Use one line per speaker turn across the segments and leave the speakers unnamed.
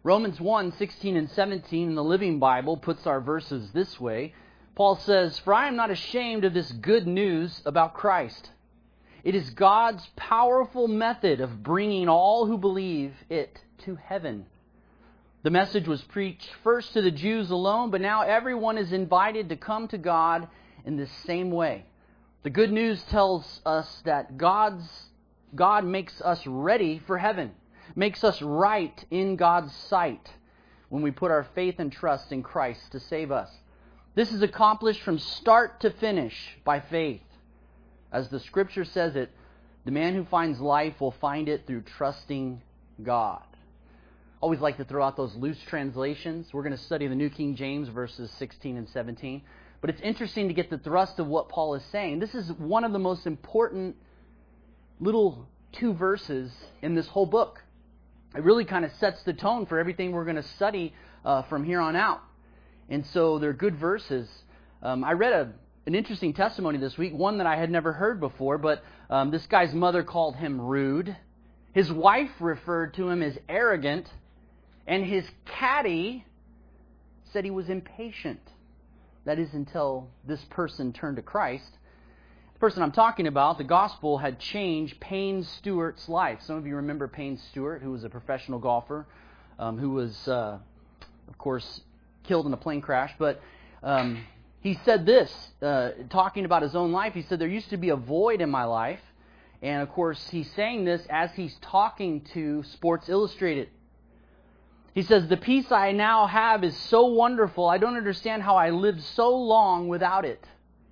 Romans 1:16 and 17 in the Living Bible puts our verses this way. Paul says, "For I am not ashamed of this good news about Christ. It is God's powerful method of bringing all who believe it to heaven. The message was preached first to the Jews alone, but now everyone is invited to come to God in the same way. The good news tells us that God makes us ready for heaven, makes us right in God's sight when we put our faith and trust in Christ to save us. This is accomplished from start to finish by faith. As the Scripture says it, the man who finds life will find it through trusting God." Always like to throw out those loose translations. We're going to study the New King James verses 16 and 17. But it's interesting to get the thrust of what Paul is saying. This is one of the most important little two verses in this whole book. It really kind of sets the tone for everything we're going to study from here on out. And so they're good verses. I read an interesting testimony this week, one that I had never heard before, but this guy's mother called him rude. His wife referred to him as arrogant, and his caddy said he was impatient. That is until this person turned to Christ. The person I'm talking about, the gospel had changed Payne Stewart's life. Some of you remember Payne Stewart, who was a professional golfer, who was, of course, killed in a plane crash. But he said this, talking about his own life. He said, "There used to be a void in my life." And, of course, he's saying this as he's talking to Sports Illustrated. He says, "The peace I now have is so wonderful, I don't understand how I lived so long without it."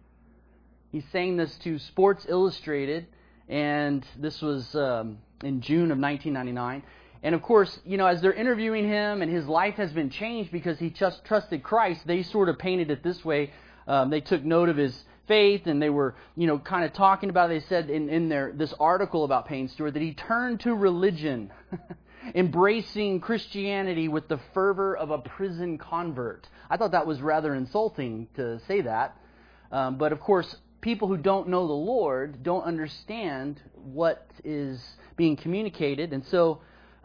He's saying this to Sports Illustrated, and this was in June of 1999. And, of course, as they're interviewing him and his life has been changed because he just trusted Christ, they sort of painted it this way. They took note of his faith, and they were, kind of talking about it. They said in this article about Payne Stewart that he turned to religion, embracing Christianity with the fervor of a prison convert. I thought that was rather insulting to say that. But, of course, people who don't know the Lord don't understand what is being communicated. And so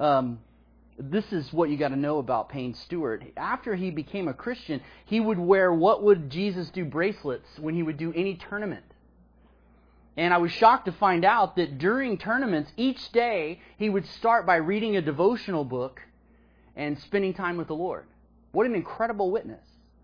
this is what you got to know about Payne Stewart. After he became a Christian, he would wear "What Would Jesus Do" bracelets when he would do any tournament. And I was shocked to find out that during tournaments, each day, he would start by reading a devotional book and spending time with the Lord. What an incredible witness.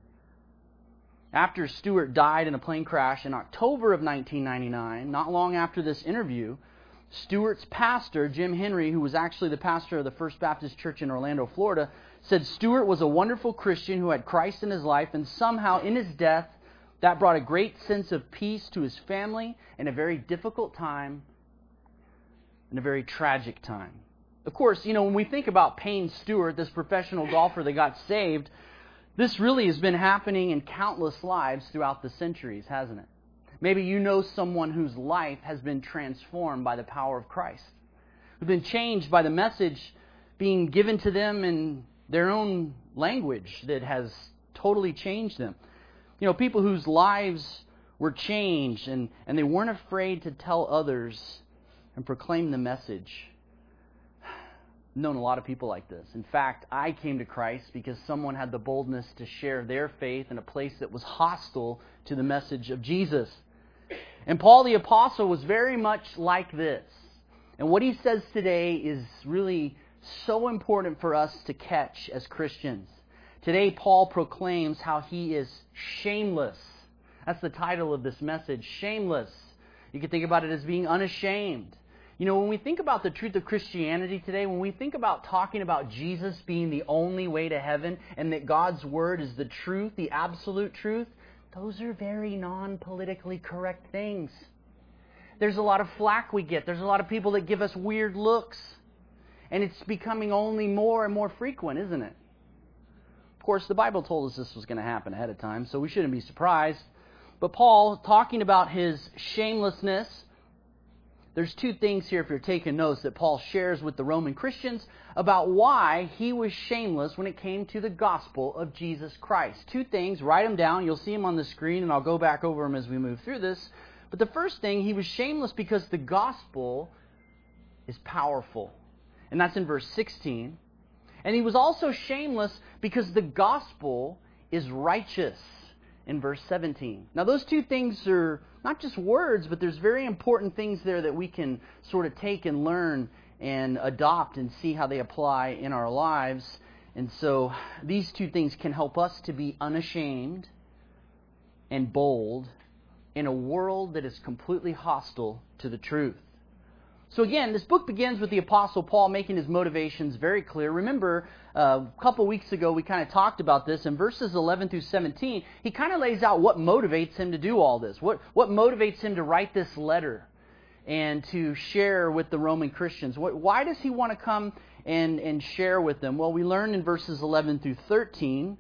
After Stewart died in a plane crash in October of 1999, not long after this interview, Stewart's pastor, Jim Henry, who was actually the pastor of the First Baptist Church in Orlando, Florida, said Stewart was a wonderful Christian who had Christ in his life, and somehow in his death, that brought a great sense of peace to his family in a very difficult time, in a very tragic time. Of course, when we think about Payne Stewart, this professional golfer that got saved, this really has been happening in countless lives throughout the centuries, hasn't it? Maybe you know someone whose life has been transformed by the power of Christ, who've been changed by the message being given to them in their own language that has totally changed them. People whose lives were changed and they weren't afraid to tell others and proclaim the message. I've known a lot of people like this. In fact, I came to Christ because someone had the boldness to share their faith in a place that was hostile to the message of Jesus. And Paul the Apostle was very much like this. And what he says today is really so important for us to catch as Christians. Today, Paul proclaims how he is shameless. That's the title of this message, shameless. You can think about it as being unashamed. When we think about the truth of Christianity today, when we think about talking about Jesus being the only way to heaven and that God's Word is the truth, the absolute truth, those are very non-politically correct things. There's a lot of flack we get. There's a lot of people that give us weird looks. And it's becoming only more and more frequent, isn't it? Of course, the Bible told us this was going to happen ahead of time, so we shouldn't be surprised. But Paul, talking about his shamelessness, there's two things here, if you're taking notes, that Paul shares with the Roman Christians about why he was shameless when it came to the gospel of Jesus Christ. Two things, write them down. You'll see them on the screen, and I'll go back over them as we move through this. But the first thing, he was shameless because the gospel is powerful. And that's in verse 16. And he was also shameless because the gospel is righteous in verse 17. Now those two things are not just words, but there's very important things there that we can sort of take and learn and adopt and see how they apply in our lives. And so these two things can help us to be unashamed and bold in a world that is completely hostile to the truth. So again, this book begins with the Apostle Paul making his motivations very clear. Remember, a couple weeks ago we kind of talked about this. In verses 11 through 17, he kind of lays out what motivates him to do all this. What motivates him to write this letter and to share with the Roman Christians? Why does he want to come and share with them? Well, we learned in verses 11 through 13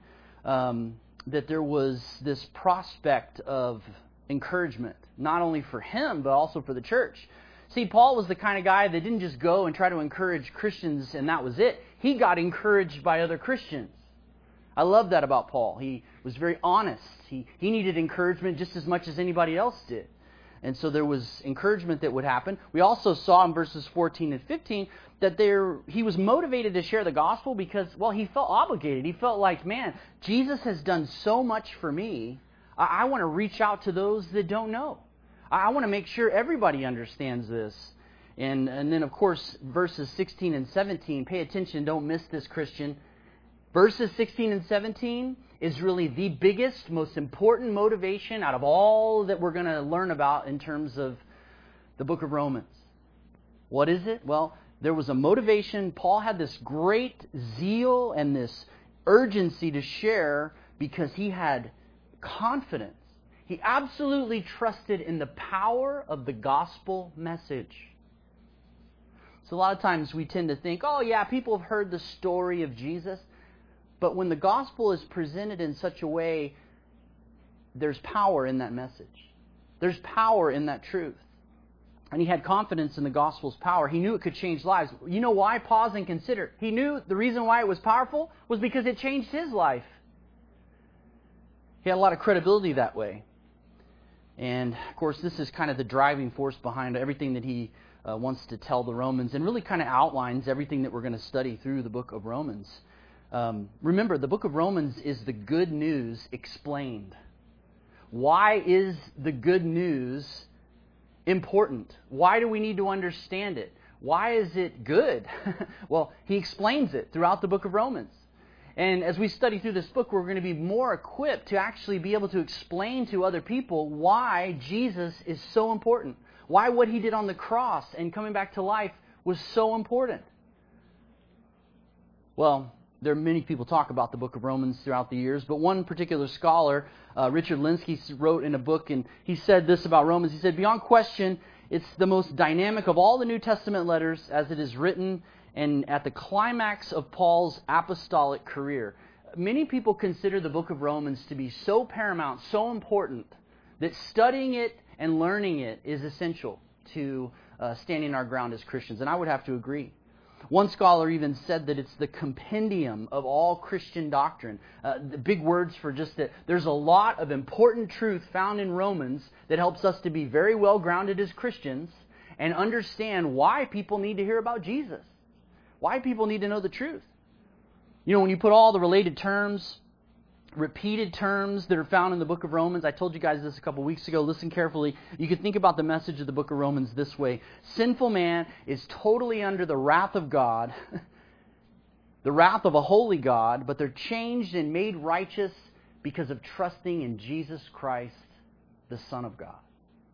that there was this prospect of encouragement, not only for him, but also for the church. See, Paul was the kind of guy that didn't just go and try to encourage Christians and that was it. He got encouraged by other Christians. I love that about Paul. He was very honest. He needed encouragement just as much as anybody else did. And so there was encouragement that would happen. We also saw in verses 14 and 15 that he was motivated to share the gospel because, well, he felt obligated. He felt like, man, Jesus has done so much for me. I want to reach out to those that don't know. I want to make sure everybody understands this. And then, of course, verses 16 and 17, pay attention, don't miss this, Christian. Verses 16 and 17 is really the biggest, most important motivation out of all that we're going to learn about in terms of the book of Romans. What is it? Well, there was a motivation. Paul had this great zeal and this urgency to share because he had confidence. He absolutely trusted in the power of the gospel message. So a lot of times we tend to think, oh yeah, people have heard the story of Jesus. But when the gospel is presented in such a way, there's power in that message. There's power in that truth. And he had confidence in the gospel's power. He knew it could change lives. You know why? Pause and consider. He knew the reason why it was powerful was because it changed his life. He had a lot of credibility that way. And, of course, this is kind of the driving force behind everything that he wants to tell the Romans and really kind of outlines everything that we're going to study through the book of Romans. Remember, the book of Romans is the good news explained. Why is the good news important? Why do we need to understand it? Why is it good? Well, he explains it throughout the book of Romans. And as we study through this book, we're going to be more equipped to actually be able to explain to other people why Jesus is so important. Why what he did on the cross and coming back to life was so important. Well, there are many people talk about the book of Romans throughout the years, but one particular scholar, Richard Linsky, wrote in a book, and he said this about Romans. He said, beyond question, it's the most dynamic of all the New Testament letters as it is written and at the climax of Paul's apostolic career. Many people consider the book of Romans to be so paramount, so important, that studying it and learning it is essential to standing our ground as Christians. And I would have to agree. One scholar even said that it's the compendium of all Christian doctrine. The big words for just that. There's a lot of important truth found in Romans that helps us to be very well grounded as Christians and understand why people need to hear about Jesus. Why people need to know the truth. You know, when you put all the related terms, repeated terms that are found in the book of Romans, I told you guys this a couple weeks ago, listen carefully, you can think about the message of the book of Romans this way. Sinful man is totally under the wrath of God, the wrath of a holy God, but they're changed and made righteous because of trusting in Jesus Christ, the Son of God.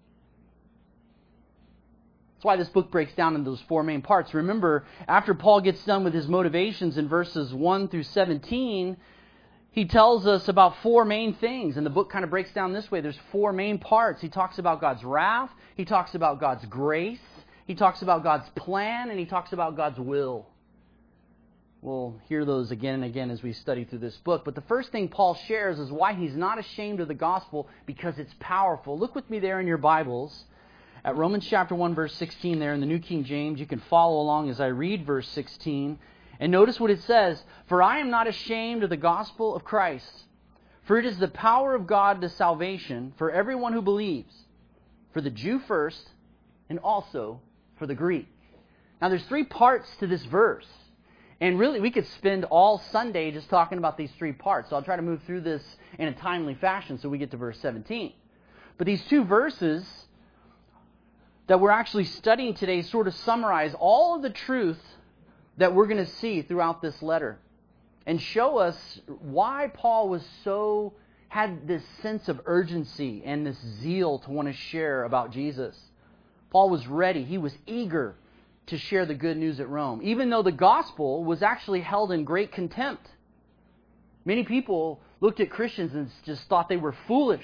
That's why this book breaks down into those four main parts. Remember, after Paul gets done with his motivations in verses 1 through 17, he tells us about four main things. And the book kind of breaks down this way. There's four main parts. He talks about God's wrath. He talks about God's grace. He talks about God's plan. And he talks about God's will. We'll hear those again and again as we study through this book. But the first thing Paul shares is why he's not ashamed of the gospel, because it's powerful. Look with me there in your Bibles. At Romans chapter 1, verse 16 there in the New King James, you can follow along as I read verse 16. And notice what it says, "For I am not ashamed of the gospel of Christ, for it is the power of God to salvation for everyone who believes, for the Jew first, and also for the Greek." Now there's three parts to this verse. And really, we could spend all Sunday just talking about these three parts. So I'll try to move through this in a timely fashion so we get to verse 17. But these two verses that we're actually studying today sort of summarize all of the truth that we're going to see throughout this letter and show us why Paul had this sense of urgency and this zeal to want to share about Jesus. Paul was ready. He was eager to share the good news at Rome, even though the gospel was actually held in great contempt. Many people looked at Christians and just thought they were foolish.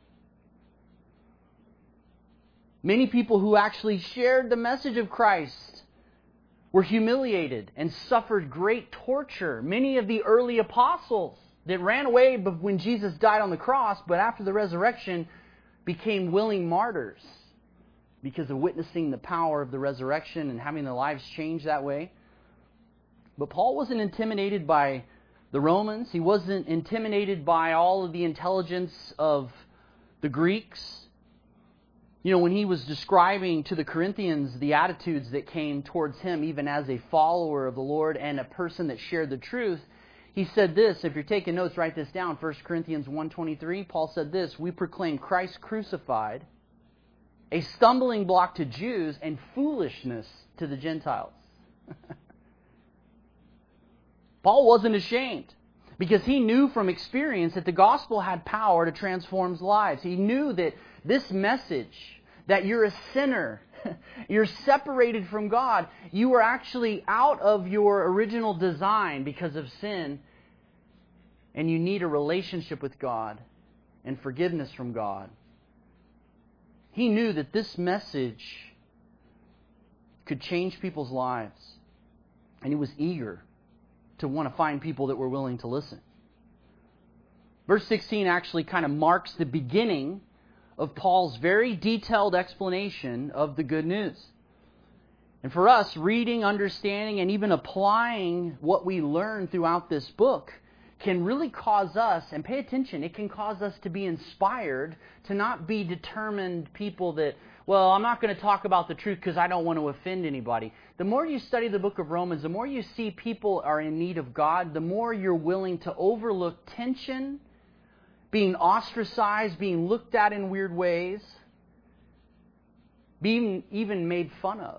Many people who actually shared the message of Christ were humiliated and suffered great torture. Many of the early apostles that ran away when Jesus died on the cross, but after the resurrection became willing martyrs because of witnessing the power of the resurrection and having their lives changed that way. But Paul wasn't intimidated by the Romans. He wasn't intimidated by all of the intelligence of the Greeks. You know, when he was describing to the Corinthians the attitudes that came towards him, even as a follower of the Lord and a person that shared the truth, he said this. If you're taking notes, write this down. 1 Corinthians 1:23, Paul said this: "We proclaim Christ crucified, a stumbling block to Jews and foolishness to the Gentiles." Paul wasn't ashamed because he knew from experience that the gospel had power to transform lives. He knew that this message, that you're a sinner, you're separated from God, you are actually out of your original design because of sin, and you need a relationship with God and forgiveness from God. He knew that this message could change people's lives, and he was eager to want to find people that were willing to listen. Verse 16 actually kind of marks the beginning of Paul's very detailed explanation of the good news. And for us, reading, understanding, and even applying what we learn throughout this book can really cause us, and pay attention, it can cause us to be inspired to not be determined people that, well, I'm not going to talk about the truth because I don't want to offend anybody. The more you study the book of Romans, the more you see people are in need of God, the more you're willing to overlook tension, being ostracized, being looked at in weird ways, being even made fun of.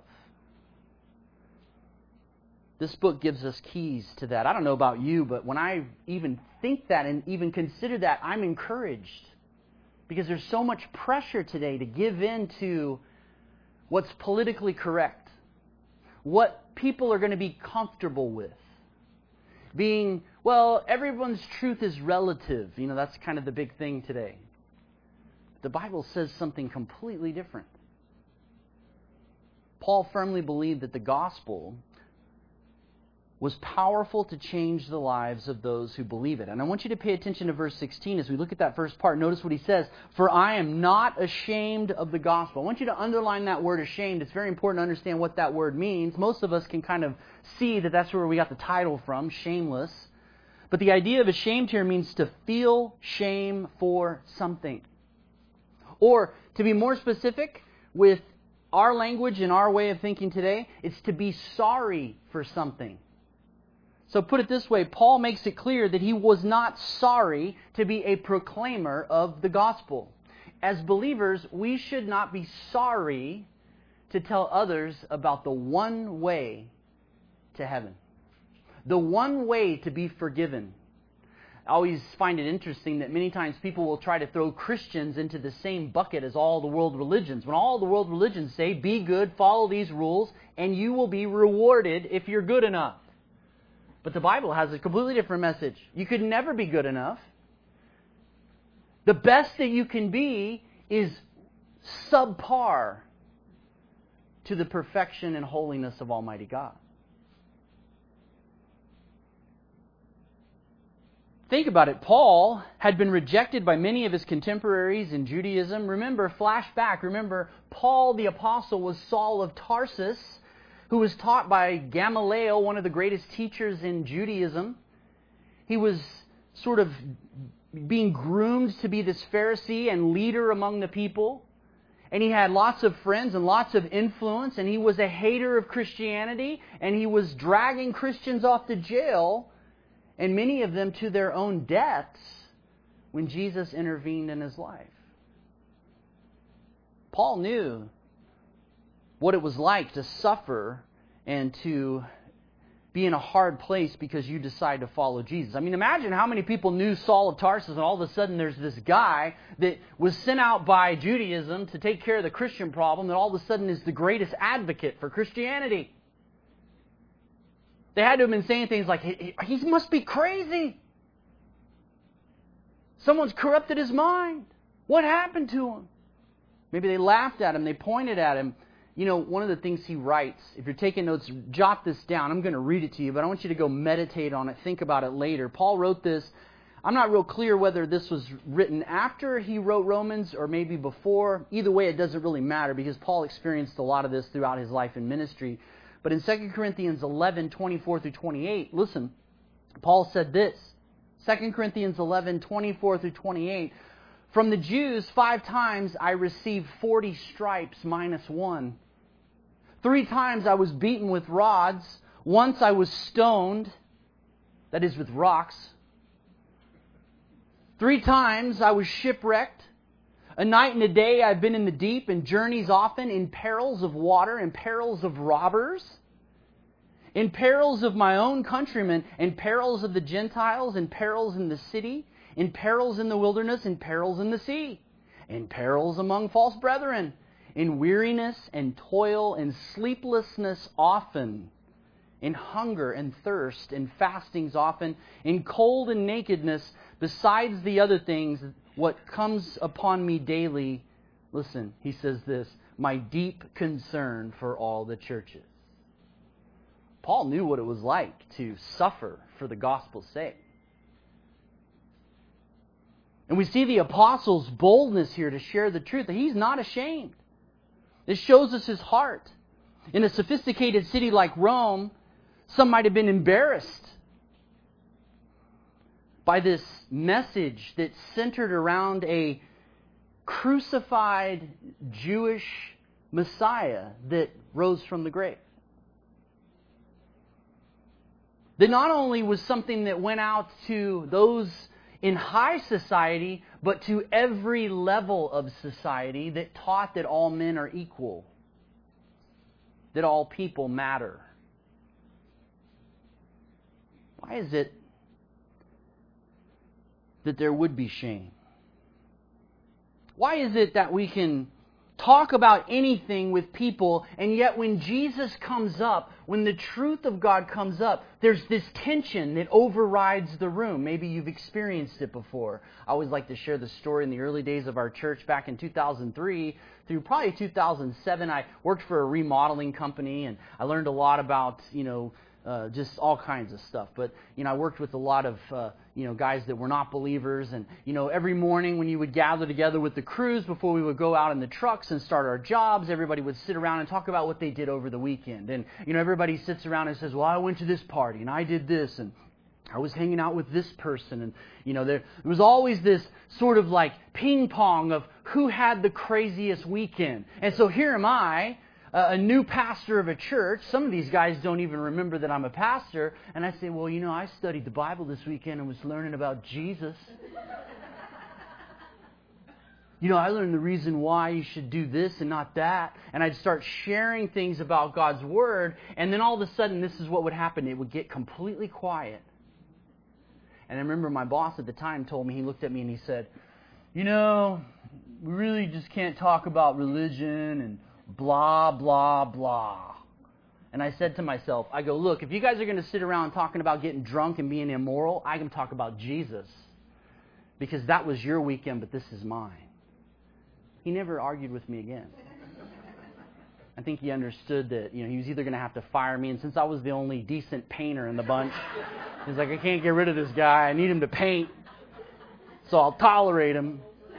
This book gives us keys to that. I don't know about you, but when I even think that and even consider that, I'm encouraged. Because there's so much pressure today to give in to what's politically correct, what people are going to be comfortable with. Being, well, everyone's truth is relative. You know, that's kind of the big thing today. The Bible says something completely different. Paul firmly believed that the gospel was powerful to change the lives of those who believe it. And I want you to pay attention to verse 16 as we look at that first part. Notice what he says, "For I am not ashamed of the gospel." I want you to underline that word ashamed. It's very important to understand what that word means. Most of us can kind of see that that's where we got the title from, shameless. But the idea of ashamed here means to feel shame for something. Or, to be more specific, with our language and our way of thinking today, it's to be sorry for something. So put it this way, Paul makes it clear that he was not sorry to be a proclaimer of the gospel. As believers, we should not be sorry to tell others about the one way to heaven. The one way to be forgiven. I always find it interesting that many times people will try to throw Christians into the same bucket as all the world religions. When all the world religions say, be good, follow these rules, and you will be rewarded if you're good enough. But the Bible has a completely different message. You could never be good enough. The best that you can be is subpar to the perfection and holiness of Almighty God. Think about it. Paul had been rejected by many of his contemporaries in Judaism. Remember, flashback, Paul the Apostle was Saul of Tarsus, who was taught by Gamaliel, one of the greatest teachers in Judaism. He was sort of being groomed to be this Pharisee and leader among the people. and he had lots of friends and lots of influence, and he was a hater of Christianity, and he was dragging Christians off to jail, and many of them to their own deaths when Jesus intervened in his life. Paul knew what it was like to suffer and to be in a hard place because you decide to follow Jesus. I mean, imagine how many people knew Saul of Tarsus, and all of a sudden there's this guy that was sent out by Judaism to take care of the Christian problem that all of a sudden is the greatest advocate for Christianity. They had to have been saying things like, he must be crazy. Someone's corrupted his mind. What happened to him? Maybe they laughed at him, they pointed at him. You know, one of the things he writes, if you're taking notes, jot this down. I'm going to read it to you, but I want you to go meditate on it, think about it later. Paul wrote this. I'm not real clear whether this was written after he wrote Romans or maybe before. Either way, it doesn't really matter because Paul experienced a lot of this throughout his life and ministry. But in 2 Corinthians 11, 24 through 28, listen, Paul said this. 2 Corinthians 11, 24 through 28, from the Jews 5 times I received 40 stripes minus 1. 3 times I was beaten with rods. Once I was stoned, that is with rocks. 3 times I was shipwrecked. A night and a day I've been in the deep, in journeys often, in perils of water, in perils of robbers, in perils of my own countrymen, in perils of the Gentiles, in perils in the city, in perils in the wilderness, in perils in the sea, in perils among false brethren, in weariness and toil and sleeplessness often, in hunger and thirst and fastings often, in cold and nakedness, besides the other things, what comes upon me daily. Listen, he says this, my deep concern for all the churches. Paul knew what it was like to suffer for the gospel's sake. And we see the apostle's boldness here to share the truth, that he's not ashamed. This shows us his heart. In a sophisticated city like Rome, some might have been embarrassed by this message that centered around a crucified Jewish Messiah that rose from the grave. That not only was something that went out to those in high society, but to every level of society that taught that all men are equal, that all people matter. Why is it that there would be shame? Why is it that we can talk about anything with people, and yet when Jesus comes up, when the truth of God comes up, there's this tension that overrides the room? Maybe you've experienced it before. I always like to share the story in the early days of our church back in 2003 through probably 2007. I worked for a remodeling company, and I learned a lot about, just all kinds of stuff. But, I worked with a lot of, guys that were not believers. And, every morning when you would gather together with the crews before we would go out in the trucks and start our jobs, everybody would sit around and talk about what they did over the weekend. And, everybody sits around and says, well, I went to this party and I did this and I was hanging out with this person. And, there was always this sort of like ping pong of who had the craziest weekend. And so here am I, a new pastor of a church. Some of these guys don't even remember that I'm a pastor. And I say, well, I studied the Bible this weekend and was learning about Jesus. I learned the reason why you should do this and not that. And I'd start sharing things about God's Word. And then all of a sudden, this is what would happen. It would get completely quiet. And I remember my boss at the time told me, he looked at me and he said, we really just can't talk about religion and blah, blah, blah. And I said to myself, I go, look, if you guys are going to sit around talking about getting drunk and being immoral, I can talk about Jesus. Because that was your weekend, but this is mine. He never argued with me again. I think he understood that, he was either going to have to fire me, and since I was the only decent painter in the bunch, he's like, I can't get rid of this guy. I need him to paint, so I'll tolerate him.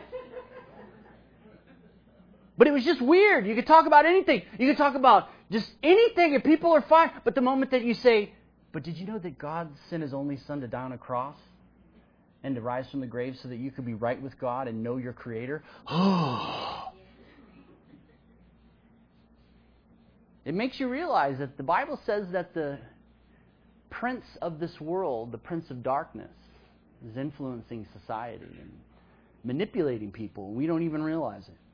But it was just weird. You could talk about anything. You could talk about just anything, and people are fine. But the moment that you say, but did you know that God sent His only Son to die on a cross and to rise from the grave so that you could be right with God and know your Creator? It makes you realize that the Bible says that the prince of this world, the prince of darkness, is influencing society and manipulating people. We don't even realize it.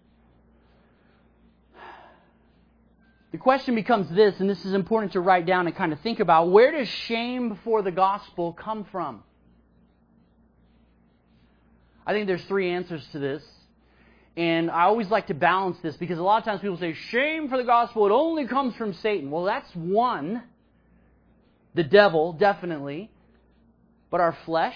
The question becomes this, and this is important to write down and kind of think about: where does shame for the gospel come from? I think there's three answers to this. And I always like to balance this, because a lot of times people say, shame for the gospel, it only comes from Satan. Well, that's one. The devil, definitely. But our flesh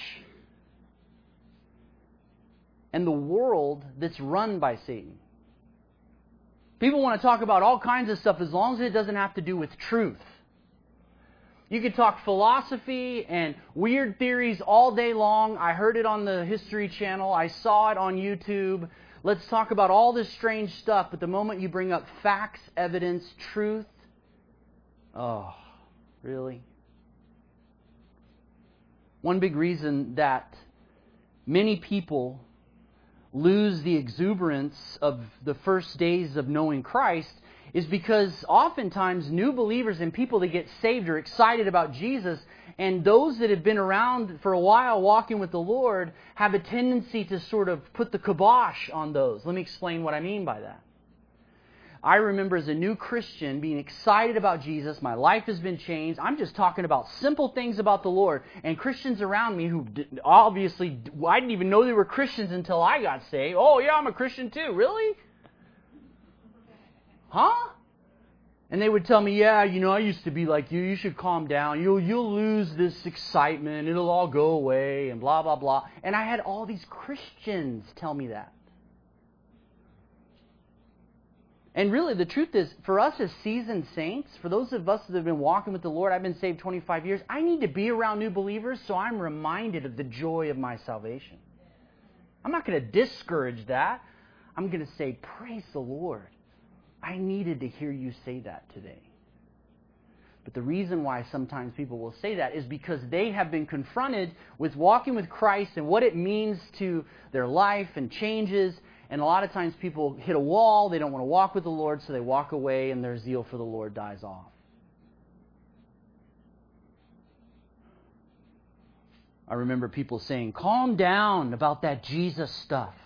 and the world that's run by Satan. People want to talk about all kinds of stuff as long as it doesn't have to do with truth. You could talk philosophy and weird theories all day long. I heard it on the History Channel. I saw it on YouTube. Let's talk about all this strange stuff, but the moment you bring up facts, evidence, truth, oh, really? One big reason that many people lose the exuberance of the first days of knowing Christ is because oftentimes new believers and people that get saved are excited about Jesus, and those that have been around for a while walking with the Lord have a tendency to sort of put the kibosh on those. Let me explain what I mean by that. I remember as a new Christian being excited about Jesus. My life has been changed. I'm just talking about simple things about the Lord. And Christians around me who obviously, I didn't even know they were Christians until I got saved. Oh yeah, I'm a Christian too. Really? Huh? And they would tell me, yeah, I used to be like you. You should calm down. You'll lose this excitement. It'll all go away and blah, blah, blah. And I had all these Christians tell me that. And really, the truth is, for us as seasoned saints, for those of us that have been walking with the Lord, I've been saved 25 years, I need to be around new believers so I'm reminded of the joy of my salvation. I'm not going to discourage that. I'm going to say, praise the Lord. I needed to hear you say that today. But the reason why sometimes people will say that is because they have been confronted with walking with Christ and what it means to their life and changes. And a lot of times people hit a wall, they don't want to walk with the Lord, so they walk away and their zeal for the Lord dies off. I remember people saying, calm down about that Jesus stuff.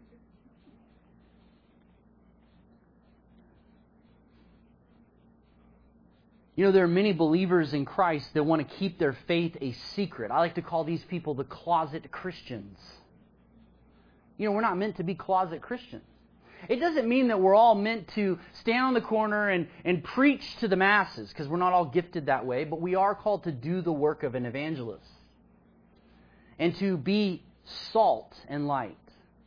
There are many believers in Christ that want to keep their faith a secret. I like to call these people the closet Christians. We're not meant to be closet Christians. It doesn't mean that we're all meant to stand on the corner and preach to the masses, because we're not all gifted that way, but we are called to do the work of an evangelist and to be salt and light.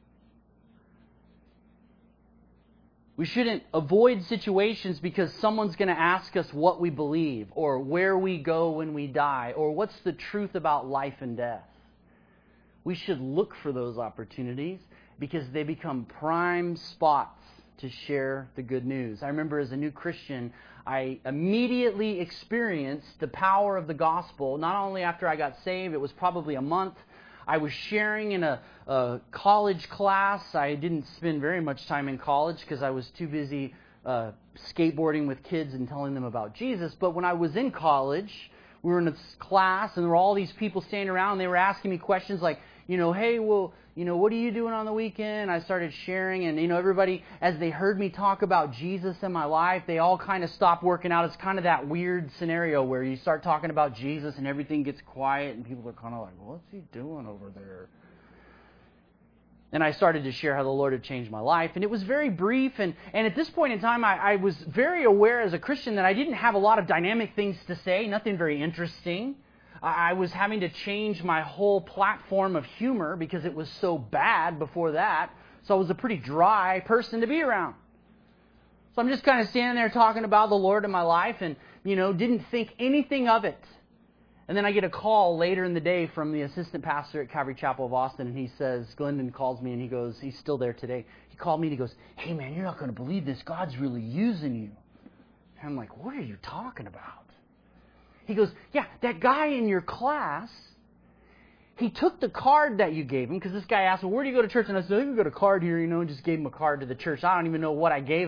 We shouldn't avoid situations because someone's going to ask us what we believe or where we go when we die or what's the truth about life and death. We should look for those opportunities because they become prime spots to share the good news. I remember as a new Christian, I immediately experienced the power of the gospel. Not only after I got saved, it was probably a month. I was sharing in a college class. I didn't spend very much time in college because I was too busy skateboarding with kids and telling them about Jesus. But when I was in college, we were in this class and there were all these people standing around and they were asking me questions like, hey, well, what are you doing on the weekend? I started sharing and, everybody, as they heard me talk about Jesus in my life, they all kind of stopped working out. It's kind of that weird scenario where you start talking about Jesus and everything gets quiet and people are kind of like, what's he doing over there? And I started to share how the Lord had changed my life. And it was very brief. And at this point in time, I was very aware as a Christian that I didn't have a lot of dynamic things to say, nothing very interesting. I was having to change my whole platform of humor because it was so bad before that. So I was a pretty dry person to be around. So I'm just kind of standing there talking about the Lord in my life and, didn't think anything of it. And then I get a call later in the day from the assistant pastor at Calvary Chapel of Austin, and he says, Glendon calls me and he goes, he's still there today. He called me and he goes, hey man, you're not going to believe this. God's really using you. And I'm like, what are you talking about? He goes, yeah, that guy in your class, he took the card that you gave him, because this guy asked, well, where do you go to church? And I said, I go to card here, and just gave him a card to the church. I don't even know what I gave him.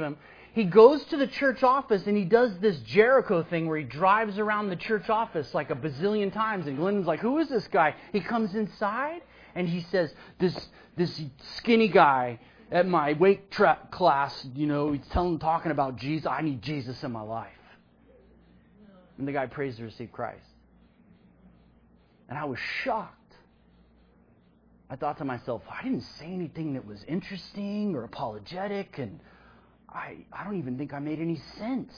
he goes to the church office and he does this Jericho thing where he drives around the church office like a bazillion times. And Glennon's like, who is this guy? He comes inside and he says, this skinny guy at my weight track class, he's talking about Jesus. I need Jesus in my life. And the guy prays to receive Christ. And I was shocked. I thought to myself, I didn't say anything that was interesting or apologetic, and I don't even think I made any sense.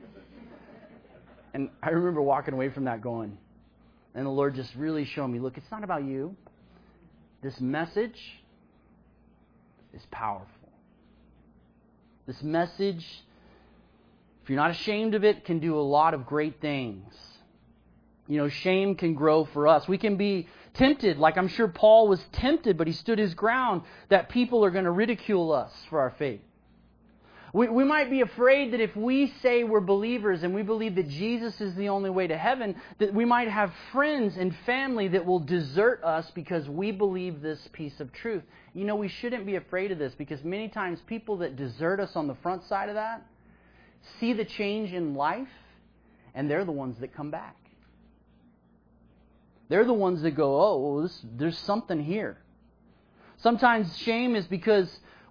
And I remember walking away from that going, and the Lord just really showed me, look, it's not about you. This message is powerful. This message, if you're not ashamed of it, can do a lot of great things. Shame can grow for us. We can be tempted, like I'm sure Paul was tempted, but he stood his ground, that people are going to ridicule us for our faith. We might be afraid that if we say we're believers and we believe that Jesus is the only way to heaven, that we might have friends and family that will desert us because we believe this piece of truth. We shouldn't be afraid of this, because many times people that desert us on the front side of that see the change in life, and they're the ones that come back. They're the ones that go, oh, there's something here. Sometimes shame is because,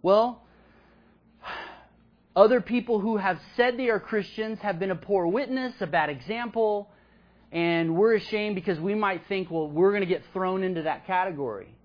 other people who have said they are Christians have been a poor witness, a bad example, and we're ashamed because we might think, we're going to get thrown into that category.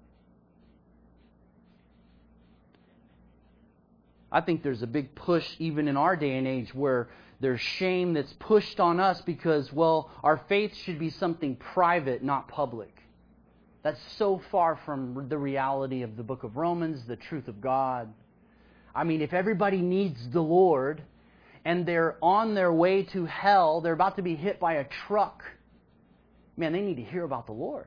I think there's a big push even in our day and age where there's shame that's pushed on us because, our faith should be something private, not public. That's so far from the reality of the book of Romans, the truth of God. I mean, if everybody needs the Lord and they're on their way to hell, they're about to be hit by a truck, man, they need to hear about the Lord.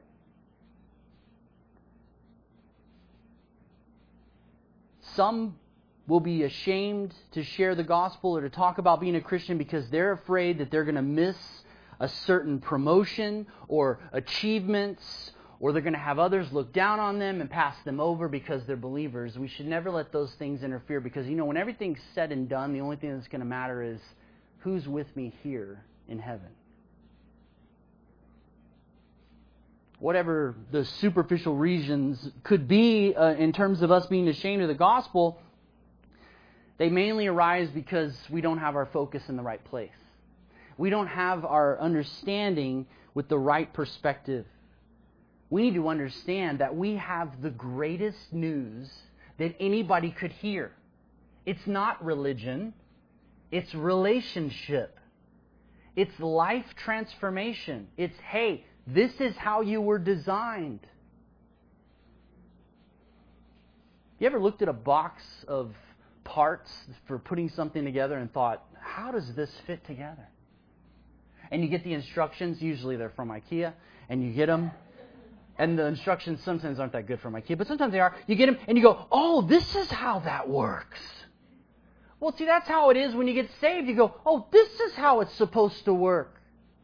Some will be ashamed to share the gospel or to talk about being a Christian because they're afraid that they're going to miss a certain promotion or achievements, or they're going to have others look down on them and pass them over because they're believers. We should never let those things interfere, because, when everything's said and done, the only thing that's going to matter is who's with me here in heaven. Whatever the superficial reasons could be in terms of us being ashamed of the gospel, they mainly arise because we don't have our focus in the right place. We don't have our understanding with the right perspective. We need to understand that we have the greatest news that anybody could hear. It's not religion. It's relationship. It's life transformation. It's, hey, this is how you were designed. You ever looked at a box of parts for putting something together and thought, how does this fit together? And you get the instructions, usually they're from IKEA, and you get them. And the instructions sometimes aren't that good from IKEA, but sometimes they are. You get them and you go, oh, this is how that works. Well, see, that's how it is when you get saved. You go, oh, this is how it's supposed to work.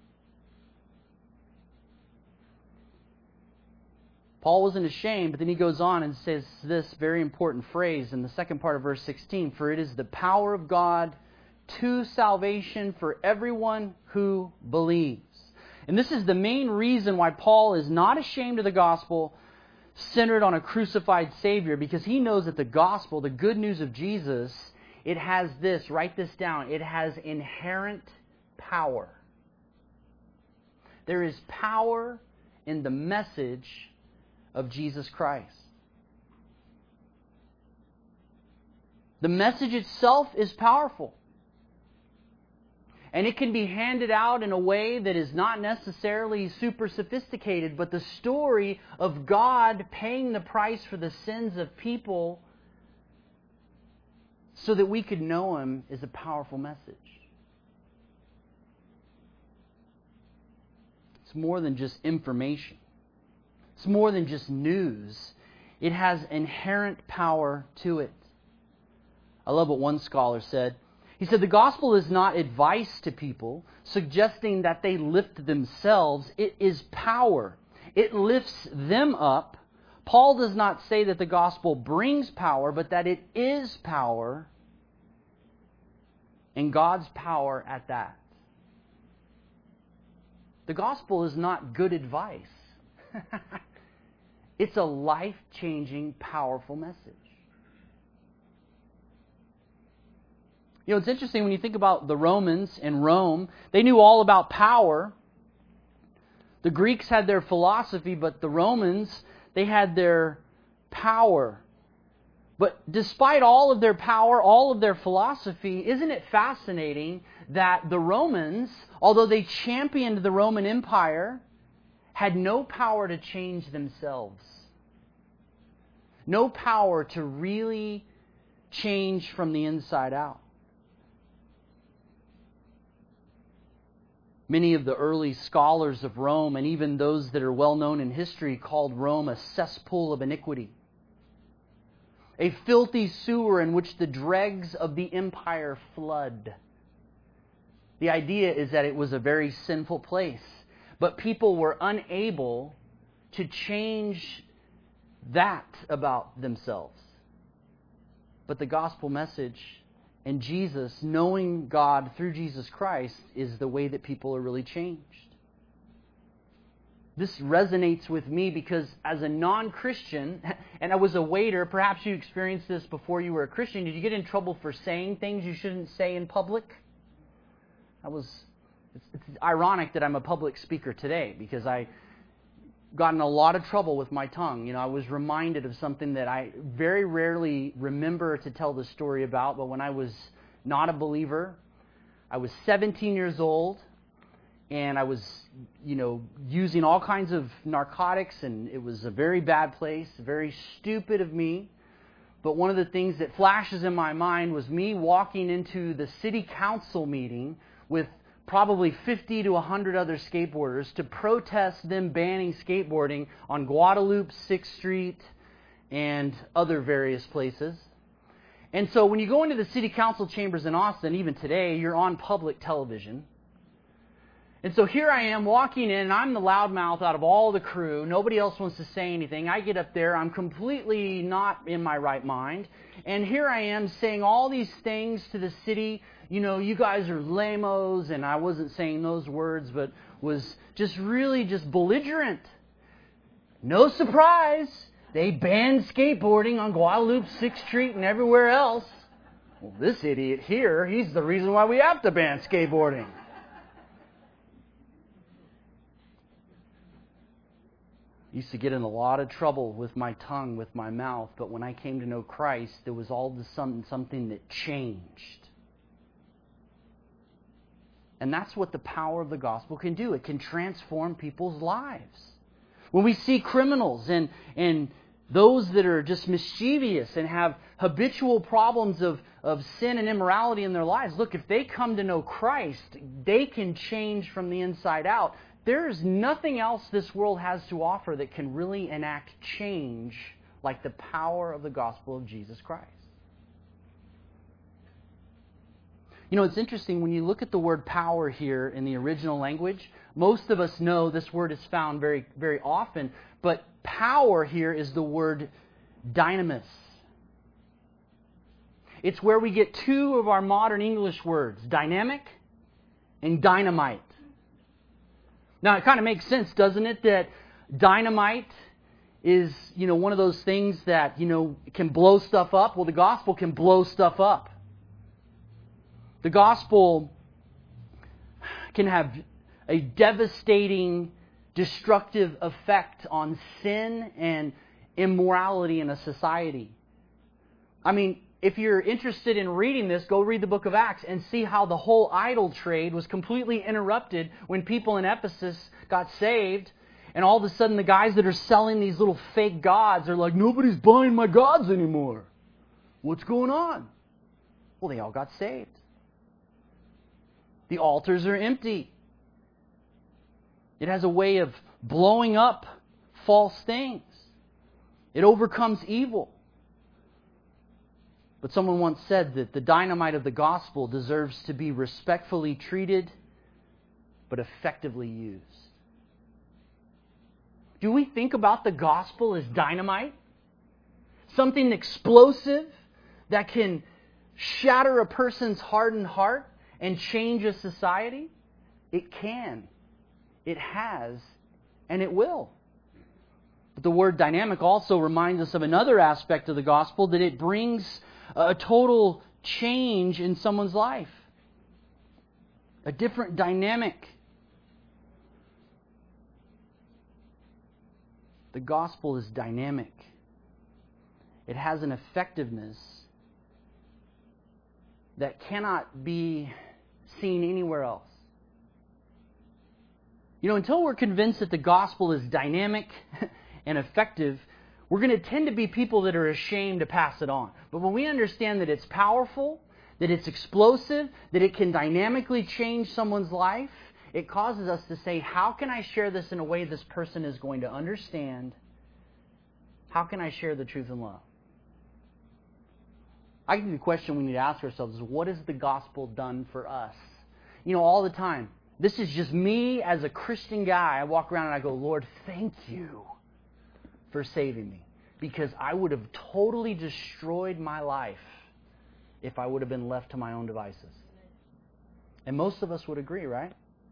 Paul wasn't ashamed, but then he goes on and says this very important phrase in the second part of verse 16, for it is the power of God to salvation for everyone who believes. And this is the main reason why Paul is not ashamed of the gospel centered on a crucified Savior, because he knows that the gospel, the good news of Jesus, it has this, write this down, it has inherent power. There is power in the message of Jesus Christ. The message itself is powerful. And it can be handed out in a way that is not necessarily super sophisticated, but the story of God paying the price for the sins of people so that we could know Him is a powerful message. It's more than just information. It's more than just news. It has inherent power to it. I love what one scholar said. He said, the gospel is not advice to people, suggesting that they lift themselves. It is power. It lifts them up. Paul does not say that the gospel brings power, but that it is power. and God's power at that. The gospel is not good advice. It's a life-changing, powerful message. You know, it's interesting when you think about the Romans and Rome. They knew all about power. The Greeks had their philosophy, but the Romans, they had their power. But despite all of their power, all of their philosophy, isn't it fascinating that the Romans, although they championed the Roman Empire, had no power to change themselves? No power to really change from the inside out. Many of the early scholars of Rome, and even those that are well known in history, called Rome a cesspool of iniquity. A filthy sewer in which the dregs of the empire flood. The idea is that it was a very sinful place, but people were unable to change that about themselves. But the gospel message and Jesus, knowing God through Jesus Christ, is the way that people are really changed. This resonates with me because as a non-Christian, and I was a waiter, perhaps you experienced this before you were a Christian, did you get in trouble for saying things you shouldn't say in public? It's ironic that I'm a public speaker today because I got in a lot of trouble with my tongue. You know, I was reminded of something that I very rarely remember to tell the story about, but when I was not a believer, I was 17 years old, and I was, using all kinds of narcotics, and it was a very bad place, very stupid of me. But one of the things that flashes in my mind was me walking into the city council meeting with probably 50 to 100 other skateboarders to protest them banning skateboarding on Guadalupe, 6th Street, and other various places. And so when you go into the city council chambers in Austin, even today, you're on public television. And so here I am walking in, and I'm the loudmouth out of all the crew. Nobody else wants to say anything. I get up there. I'm completely not in my right mind. And here I am saying all these things to the city. You guys are lamos, and I wasn't saying those words, but was just really just belligerent. No surprise. They banned skateboarding on Guadalupe, 6th Street, and everywhere else. Well, this idiot here, he's the reason why we have to ban skateboarding. Used to get in a lot of trouble with my tongue, with my mouth, but when I came to know Christ, there was all of a sudden something that changed. And that's what the power of the gospel can do. It can transform people's lives. When we see criminals and those that are just mischievous and have habitual problems of sin and immorality in their lives, look, if they come to know Christ, they can change from the inside out. There is nothing else this world has to offer that can really enact change like the power of the gospel of Jesus Christ. It's interesting when you look at the word power here in the original language. Most of us know this word is found very, very often, but power here is the word dynamis. It's where we get two of our modern English words, dynamic and dynamite. Now, it kind of makes sense, doesn't it, that dynamite is, one of those things that, can blow stuff up. Well, the gospel can blow stuff up. The gospel can have a devastating, destructive effect on sin and immorality in a society. I mean, if you're interested in reading this, go read the book of Acts and see how the whole idol trade was completely interrupted when people in Ephesus got saved. And all of a sudden, the guys that are selling these little fake gods are like, nobody's buying my gods anymore. What's going on? Well, they all got saved. The altars are empty. It has a way of blowing up false things. It overcomes evil. But someone once said that the dynamite of the gospel deserves to be respectfully treated, but effectively used. Do we think about the gospel as dynamite? Something explosive that can shatter a person's hardened heart and change a society? It can. It has. And it will. But the word dynamic also reminds us of another aspect of the gospel, that it brings a total change in someone's life. A different dynamic. The gospel is dynamic. It has an effectiveness that cannot be seen anywhere else. You know, until we're convinced that the gospel is dynamic and effective, we're going to tend to be people that are ashamed to pass it on. But when we understand that it's powerful, that it's explosive, that it can dynamically change someone's life, it causes us to say, how can I share this in a way this person is going to understand? How can I share the truth in love? I think the question we need to ask ourselves is, what has the gospel done for us? You know, all the time. This is just me as a Christian guy. I walk around and I go, Lord, thank you for saving me. Because I would have totally destroyed my life if I would have been left to my own devices. And most of us would agree, right?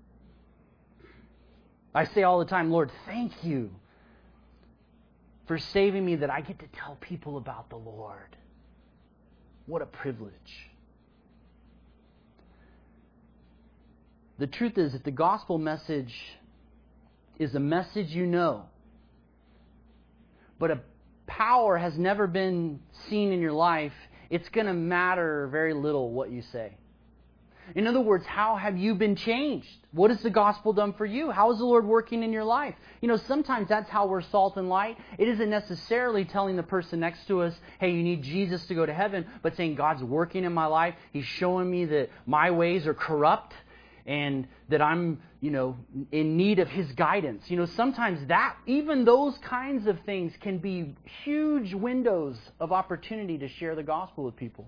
I say all the time, Lord, thank you for saving me that I get to tell people about the Lord. What a privilege. The truth is that the gospel message is a message you know, but a power has never been seen in your life. It's going to matter very little what you say. In other words, how have you been changed? What has the gospel done for you? How is the Lord working in your life? You know, sometimes that's how we're salt and light. It isn't necessarily telling the person next to us, hey, you need Jesus to go to heaven, but saying God's working in my life. He's showing me that my ways are corrupt and that I'm, in need of His guidance. You know, sometimes that, even those kinds of things can be huge windows of opportunity to share the gospel with people.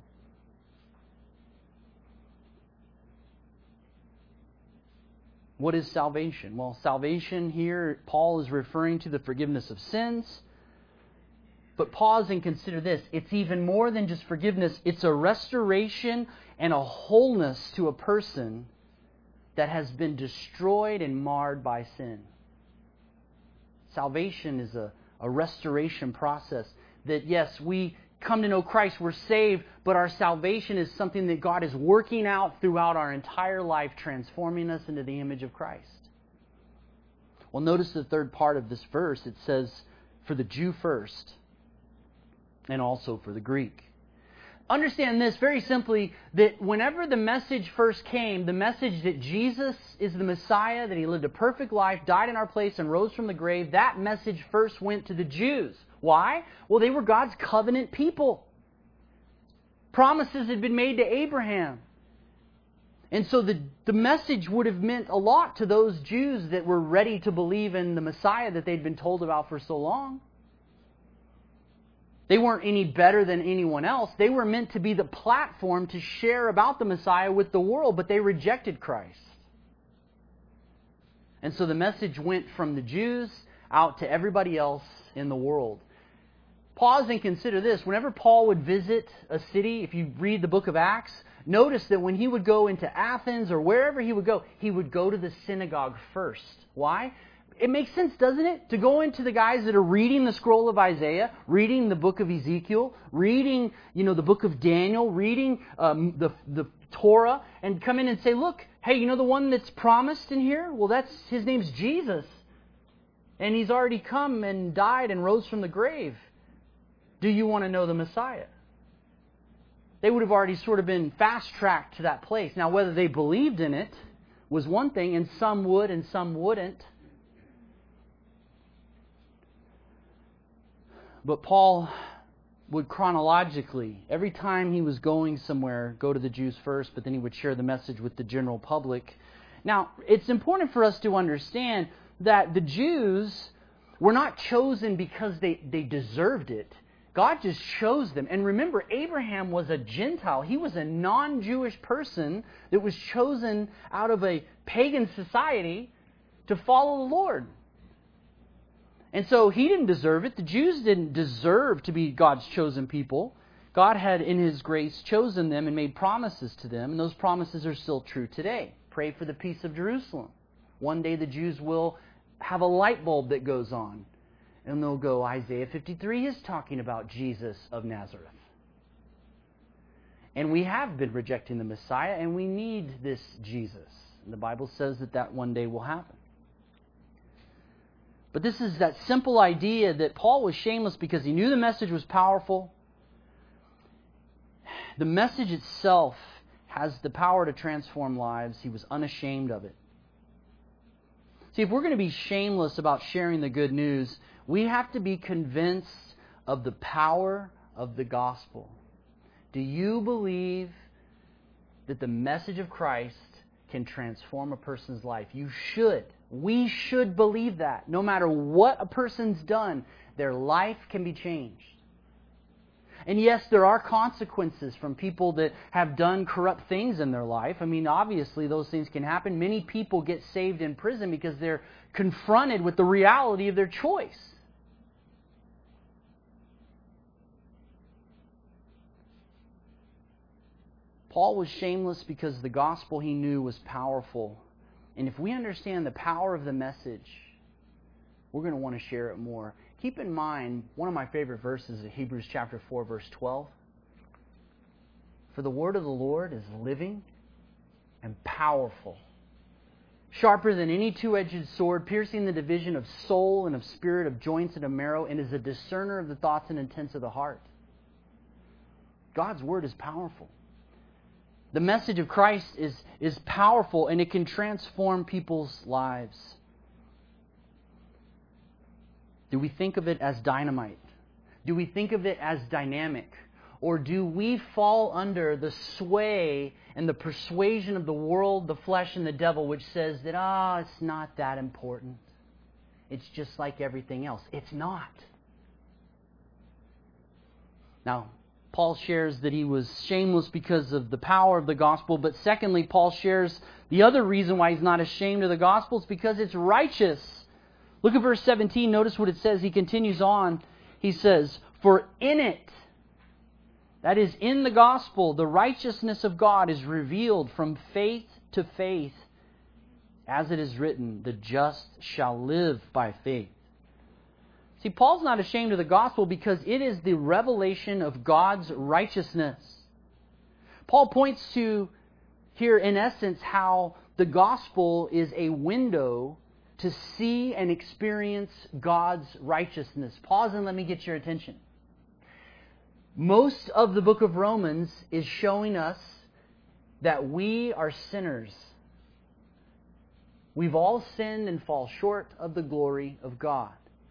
What is salvation? Well, salvation here, Paul is referring to the forgiveness of sins. But pause and consider this. It's even more than just forgiveness. It's a restoration and a wholeness to a person that has been destroyed and marred by sin. Salvation is a restoration process. That, yes, we come to know Christ, we're saved, but our salvation is something that God is working out throughout our entire life, transforming us into the image of Christ. Well, notice the third part of this verse. It says, for the Jew first, and also for the Greek. Understand this very simply, that whenever the message first came, the message that Jesus is the Messiah, that He lived a perfect life, died in our place, and rose from the grave, that message first went to the Jews. Why? Well, they were God's covenant people. Promises had been made to Abraham. And so the message would have meant a lot to those Jews that were ready to believe in the Messiah that they'd been told about for so long. They weren't any better than anyone else. They were meant to be the platform to share about the Messiah with the world, but they rejected Christ. And so the message went from the Jews out to everybody else in the world. Pause and consider this. Whenever Paul would visit a city, if you read the book of Acts, notice that when he would go into Athens or wherever he would go to the synagogue first. Why? It makes sense, doesn't it? To go into the guys that are reading the scroll of Isaiah, reading the book of Ezekiel, reading, the book of Daniel, reading the Torah, and come in and say, look, hey, the one that's promised in here? Well, his name's Jesus. And He's already come and died and rose from the grave. Do you want to know the Messiah? They would have already sort of been fast-tracked to that place. Now, whether they believed in it was one thing, and some would and some wouldn't. But Paul would chronologically, every time he was going somewhere, go to the Jews first, but then he would share the message with the general public. Now, it's important for us to understand that the Jews were not chosen because they deserved it. God just chose them. And remember, Abraham was a Gentile. He was a non-Jewish person that was chosen out of a pagan society to follow the Lord. And so he didn't deserve it. The Jews didn't deserve to be God's chosen people. God had, in His grace, chosen them and made promises to them, and those promises are still true today. Pray for the peace of Jerusalem. One day the Jews will have a light bulb that goes on, and they'll go, Isaiah 53 is talking about Jesus of Nazareth. And we have been rejecting the Messiah, and we need this Jesus. And the Bible says that that one day will happen. But this is that simple idea that Paul was shameless because he knew the message was powerful. The message itself has the power to transform lives. He was unashamed of it. See, if we're going to be shameless about sharing the good news, we have to be convinced of the power of the gospel. Do you believe that the message of Christ can transform a person's life? You should. We should believe that. No matter what a person's done, their life can be changed. And yes, there are consequences from people that have done corrupt things in their life. I mean, obviously those things can happen. Many people get saved in prison because they're confronted with the reality of their choice. Paul was shameless because the gospel he knew was powerful. And if we understand the power of the message, we're going to want to share it more. Keep in mind, one of my favorite verses is Hebrews chapter 4, verse 12. For the word of the Lord is living and powerful, sharper than any two-edged sword, piercing the division of soul and of spirit, of joints and of marrow, and is a discerner of the thoughts and intents of the heart. God's word is powerful. The message of Christ is powerful, and it can transform people's lives. Do we think of it as dynamite? Do we think of it as dynamic? Or do we fall under the sway and the persuasion of the world, the flesh, and the devil, which says that, it's not that important. It's just like everything else. It's not. Now, Paul shares that he was shameless because of the power of the gospel, but secondly, Paul shares the other reason why he's not ashamed of the gospel is because it's righteous. Look at verse 17. Notice what it says. He continues on. He says, for in it, that is, in the gospel, the righteousness of God is revealed from faith to faith. As it is written, the just shall live by faith. See, Paul's not ashamed of the gospel because it is the revelation of God's righteousness. Paul points to here, in essence, how the gospel is a window to see and experience God's righteousness. Pause and let me get your attention. Most of the book of Romans is showing us that we are sinners. We've all sinned and fall short of the glory of God.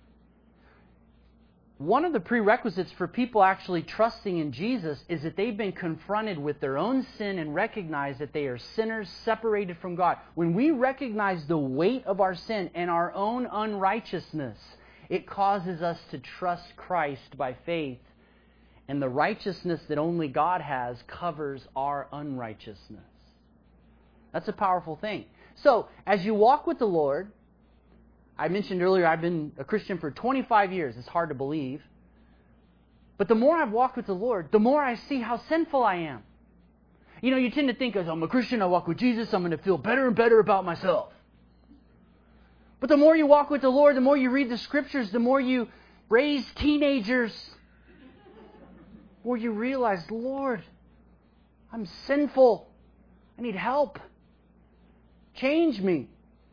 One of the prerequisites for people actually trusting in Jesus is that they've been confronted with their own sin and recognize that they are sinners separated from God. When we recognize the weight of our sin and our own unrighteousness, it causes us to trust Christ by faith. And the righteousness that only God has covers our unrighteousness. That's a powerful thing. So, as you walk with the Lord, I mentioned earlier I've been a Christian for 25 years. It's hard to believe. But the more I've walked with the Lord, the more I see how sinful I am. You know, you tend to think, as I'm a Christian, I walk with Jesus, I'm going to feel better and better about myself. But the more you walk with the Lord, the more you read the Scriptures, the more you raise teenagers, the more you realize, Lord, I'm sinful. I need help. Change me.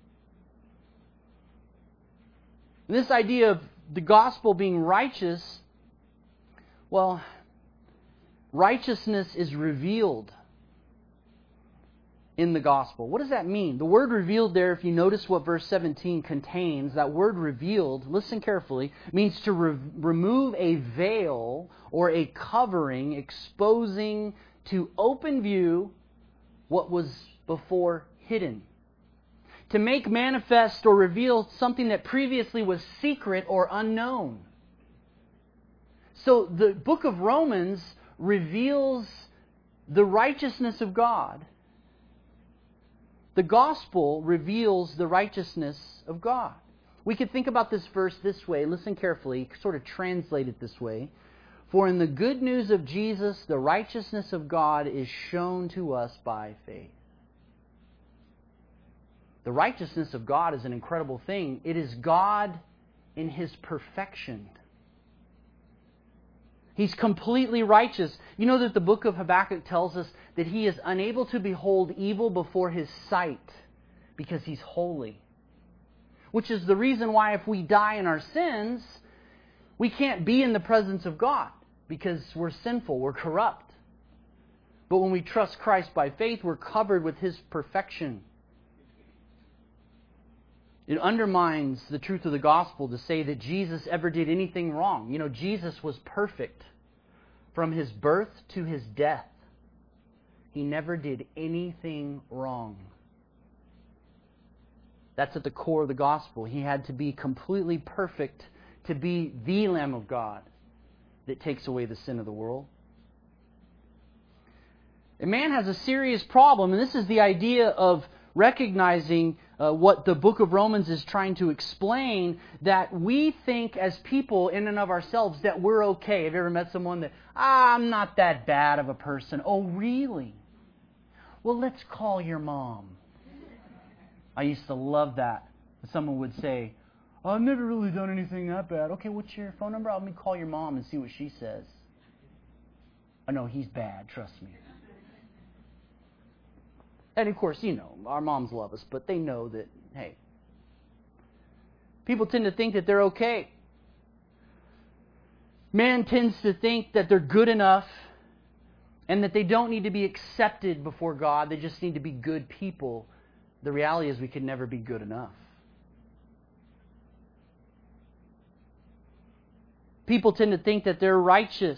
And this idea of the gospel being righteous, well, righteousness is revealed in the gospel. What does that mean? The word revealed there, if you notice what verse 17 contains, that word revealed, listen carefully, means to remove a veil or a covering, exposing to open view what was before hidden. To make manifest or reveal something that previously was secret or unknown. So the book of Romans reveals the righteousness of God. The gospel reveals the righteousness of God. We could think about this verse this way. Listen carefully. Sort of translate it this way. For in the good news of Jesus, the righteousness of God is shown to us by faith. The righteousness of God is an incredible thing. It is God in His perfection. He's completely righteous. You know that the book of Habakkuk tells us that He is unable to behold evil before His sight because He's holy. Which is the reason why if we die in our sins, we can't be in the presence of God because we're sinful, we're corrupt. But when we trust Christ by faith, we're covered with His perfection. It undermines the truth of the gospel to say that Jesus ever did anything wrong. You know, Jesus was perfect from His birth to His death. He never did anything wrong. That's at the core of the gospel. He had to be completely perfect to be the Lamb of God that takes away the sin of the world. And man has a serious problem, and this is the idea of recognizing what the book of Romans is trying to explain, that we think as people in and of ourselves that we're okay. Have you ever met someone that, I'm not that bad of a person? Oh, really? Well, let's call your mom. I used to love that. Someone would say, I've never really done anything that bad. Okay, what's your phone number? Let me call your mom and see what she says. Oh, no, he's bad, trust me. And of course, you know, our moms love us, but they know that, hey, people tend to think that they're okay. Man tends to think that they're good enough and that they don't need to be accepted before God. They just need to be good people. The reality is we can never be good enough. People tend to think that they're righteous,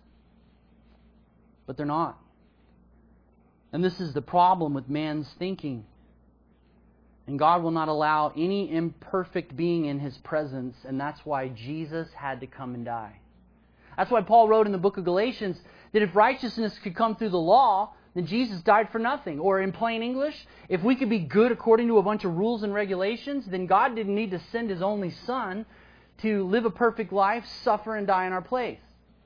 but they're not. And this is the problem with man's thinking. And God will not allow any imperfect being in His presence, and that's why Jesus had to come and die. That's why Paul wrote in the book of Galatians that if righteousness could come through the law, then Jesus died for nothing. Or in plain English, if we could be good according to a bunch of rules and regulations, then God didn't need to send His only Son to live a perfect life, suffer and die in our place.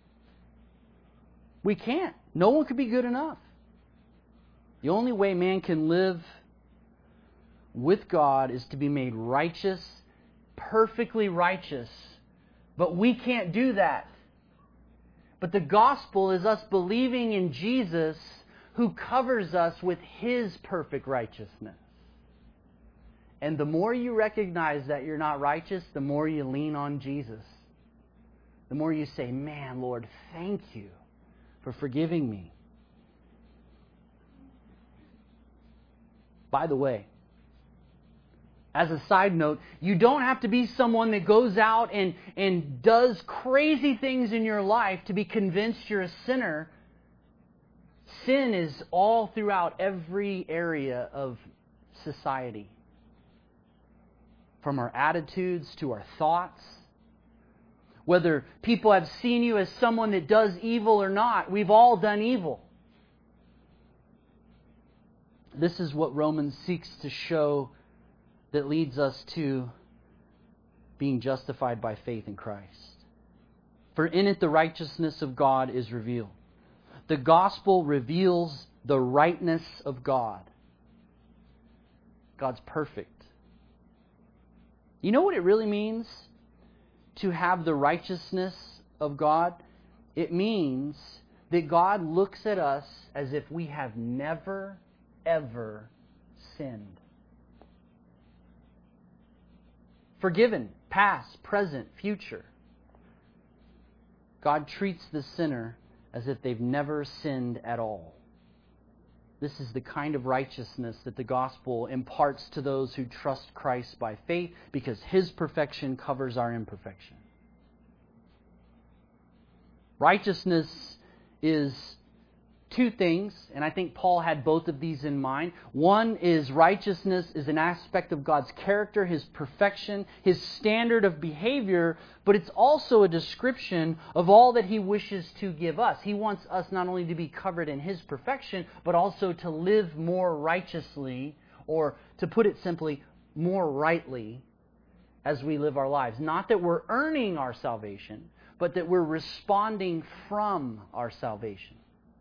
We can't. No one could be good enough. The only way man can live with God is to be made righteous, perfectly righteous. But we can't do that. But the gospel is us believing in Jesus who covers us with His perfect righteousness. And the more you recognize that you're not righteous, the more you lean on Jesus. The more you say, man, Lord, thank you for forgiving me. By the way, as a side note, you don't have to be someone that goes out and does crazy things in your life to be convinced you're a sinner. Sin is all throughout every area of society. From our attitudes to our thoughts. Whether people have seen you as someone that does evil or not, we've all done evil. This is what Romans seeks to show that leads us to being justified by faith in Christ. For in it the righteousness of God is revealed. The gospel reveals the rightness of God. God's perfect. You know what it really means to have the righteousness of God? It means that God looks at us as if we have never, ever sinned. Forgiven, past, present, future. God treats the sinner as if they've never sinned at all. This is the kind of righteousness that the gospel imparts to those who trust Christ by faith, because His perfection covers our imperfection. Righteousness is two things, and I think Paul had both of these in mind. One is righteousness is an aspect of God's character, His perfection, His standard of behavior, but it's also a description of all that He wishes to give us. He wants us not only to be covered in His perfection, but also to live more righteously, or to put it simply, more rightly as we live our lives. Not that we're earning our salvation, but that we're responding from our salvation.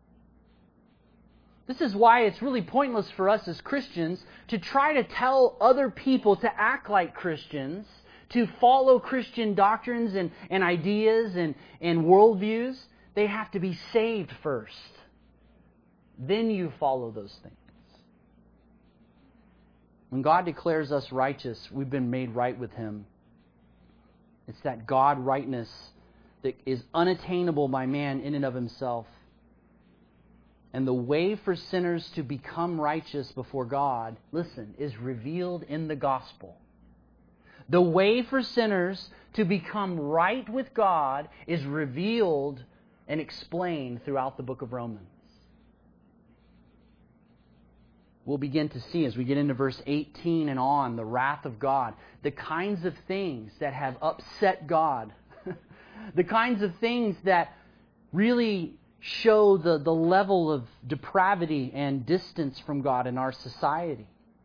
This is why it's really pointless for us as Christians to try to tell other people to act like Christians, to follow Christian doctrines and ideas and worldviews. They have to be saved first. Then you follow those things. When God declares us righteous, we've been made right with Him. It's that God rightness that is unattainable by man in and of himself. And the way for sinners to become righteous before God, listen, is revealed in the gospel. The way for sinners to become right with God is revealed and explained throughout the book of Romans. We'll begin to see as we get into verse 18 and on, the wrath of God, the kinds of things that have upset God, the kinds of things that really show the level of depravity and distance from God in our society.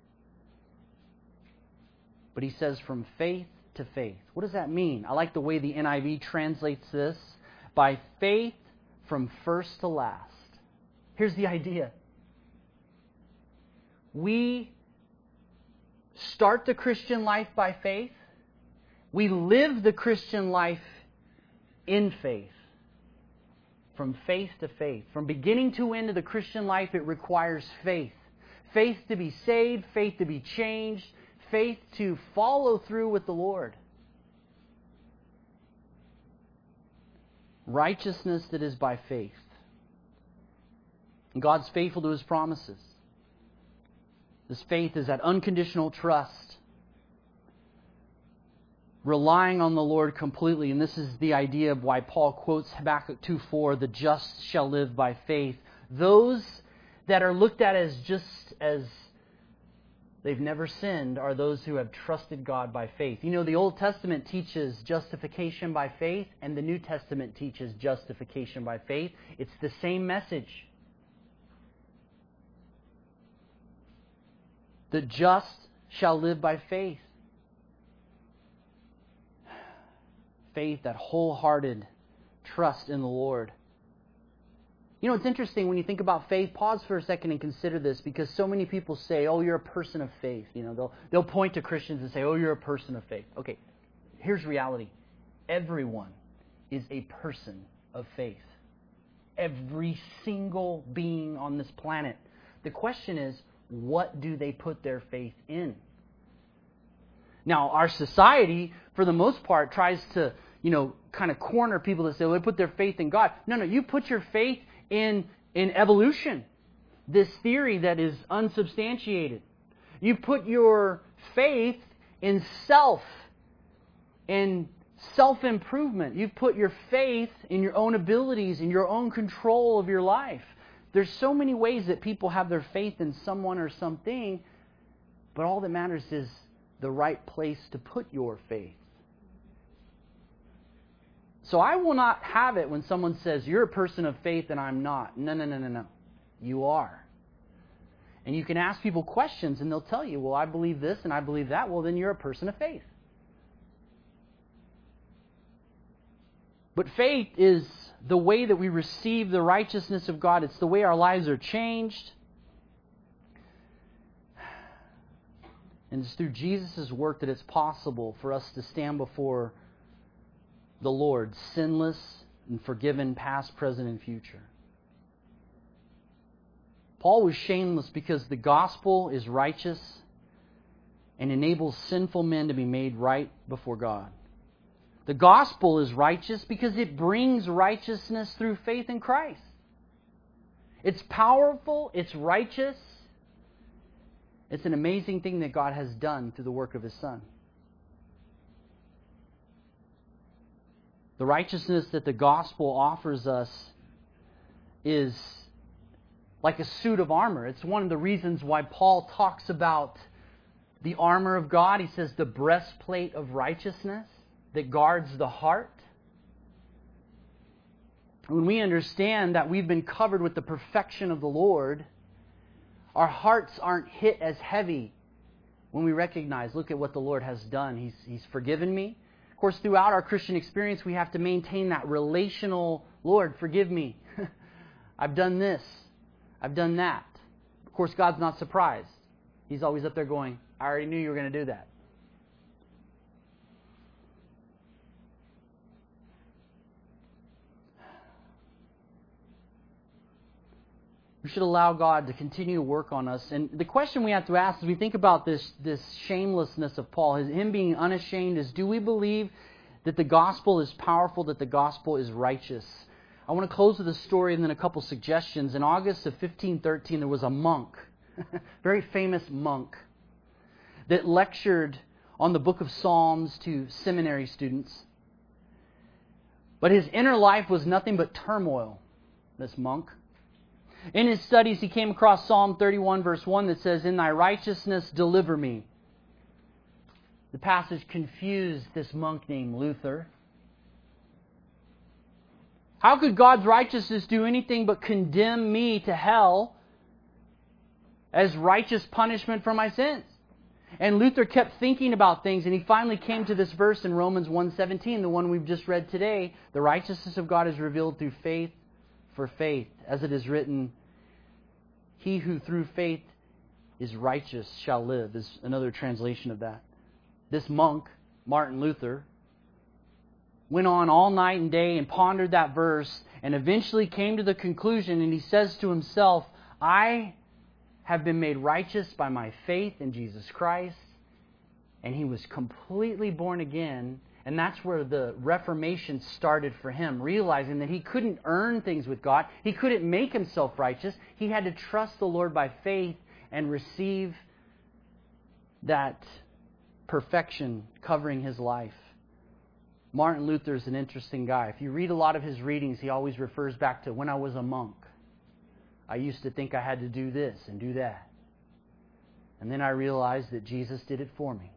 But he says from faith to faith. What does that mean? I like the way the NIV translates this. By faith from first to last. Here's the idea. We start the Christian life by faith. We live the Christian life in faith. From faith to faith. From beginning to end of the Christian life, it requires faith. Faith to be saved, faith to be changed, faith to follow through with the Lord. Righteousness that is by faith. And God's faithful to His promises. This faith is that unconditional trust. Relying on the Lord completely. And this is the idea of why Paul quotes Habakkuk 2:4, the just shall live by faith. Those that are looked at as just as they've never sinned are those who have trusted God by faith. You know, the Old Testament teaches justification by faith, and the New Testament teaches justification by faith. It's the same message. The just shall live by faith. Faith, that wholehearted trust in the Lord. You know, it's interesting when you think about faith. Pause for a second and consider this, because so many people say, "Oh, you're a person of faith." You know, they'll point to Christians and say, "Oh, you're a person of faith." Okay, here's reality: everyone is a person of faith. Every single being on this planet. The question is, what do they put their faith in? Now, our society, for the most part, tries to, kind of corner people that say, well, they put their faith in God. No, you put your faith in evolution, this theory that is unsubstantiated. You put your faith in self-improvement. You put your faith in your own abilities, in your own control of your life. There's so many ways that people have their faith in someone or something, but all that matters is the right place to put your faith. So I will not have it when someone says, you're a person of faith and I'm not. No. You are. And you can ask people questions and they'll tell you, well, I believe this and I believe that. Well, then you're a person of faith. But faith is the way that we receive the righteousness of God. It's the way our lives are changed. And it's through Jesus' work that it's possible for us to stand before the Lord, sinless and forgiven, past, present, and future. Paul was shameless because the gospel is righteous and enables sinful men to be made right before God. The gospel is righteous because it brings righteousness through faith in Christ. It's powerful, it's righteous. It's an amazing thing that God has done through the work of His Son. The righteousness that the gospel offers us is like a suit of armor. It's one of the reasons why Paul talks about the armor of God. He says the breastplate of righteousness that guards the heart. When we understand that we've been covered with the perfection of the Lord, our hearts aren't hit as heavy When we recognize, look at what the Lord has done. He's forgiven me. Of course, throughout our Christian experience, we have to maintain that relational, Lord, forgive me. I've done this. I've done that. Of course, God's not surprised. He's always up there going, I already knew you were going to do that. We should allow God to continue to work on us. And the question we have to ask as we think about this shamelessness of Paul, him being unashamed, is do we believe that the gospel is powerful, that the gospel is righteous? I want to close with a story and then a couple suggestions. In August of 1513, there was a monk, very famous monk, that lectured on the book of Psalms to seminary students. But his inner life was nothing but turmoil, this monk. In his studies, he came across Psalm 31, verse 1 that says, "In thy righteousness deliver me." The passage confused this monk named Luther. How could God's righteousness do anything but condemn me to hell as righteous punishment for my sins? And Luther kept thinking about things, and he finally came to this verse in Romans 1:17, the one we've just read today. The righteousness of God is revealed through faith for faith. As it is written, he who through faith is righteous shall live, is another translation of that. This monk, Martin Luther, went on all night and day and pondered that verse and eventually came to the conclusion, and he says to himself, I have been made righteous by my faith in Jesus Christ. And he was completely born again. And that's where the Reformation started for him, realizing that he couldn't earn things with God. He couldn't make himself righteous. He had to trust the Lord by faith and receive that perfection covering his life. Martin Luther is an interesting guy. If you read a lot of his readings, he always refers back to when I was a monk. I used to think I had to do this and do that. And then I realized that Jesus did it for me.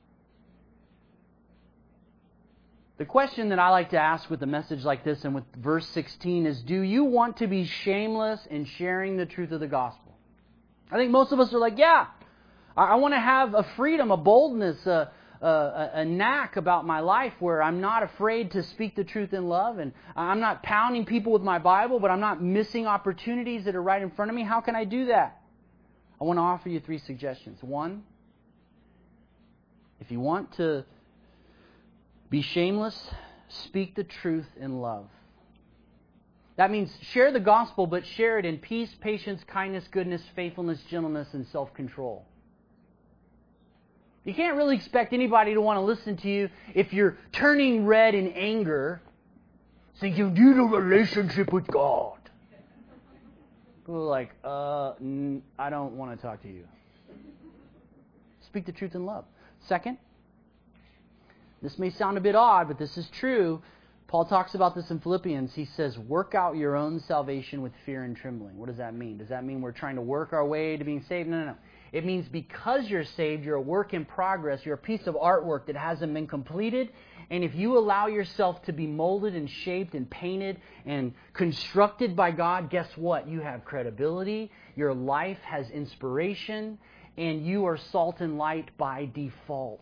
The question that I like to ask with a message like this and with verse 16 is, do you want to be shameless in sharing the truth of the gospel? I think most of us are like, yeah, I want to have a freedom, a boldness, a knack about my life where I'm not afraid to speak the truth in love, and I'm not pounding people with my Bible, but I'm not missing opportunities that are right in front of me. How can I do that? I want to offer you 3 suggestions. 1, if you want to be shameless, speak the truth in love. That means share the gospel, but share it in peace, patience, kindness, goodness, faithfulness, gentleness, and self-control. You can't really expect anybody to want to listen to you if you're turning red in anger, saying you need a relationship with God. People are like, I don't want to talk to you. Speak the truth in love. 2nd, this may sound a bit odd, but this is true. Paul talks about this in Philippians. He says, work out your own salvation with fear and trembling. What does that mean? Does that mean we're trying to work our way to being saved? No. It means because you're saved, you're a work in progress. You're a piece of artwork that hasn't been completed. And if you allow yourself to be molded and shaped and painted and constructed by God, guess what? You have credibility. Your life has inspiration. And you are salt and light by default.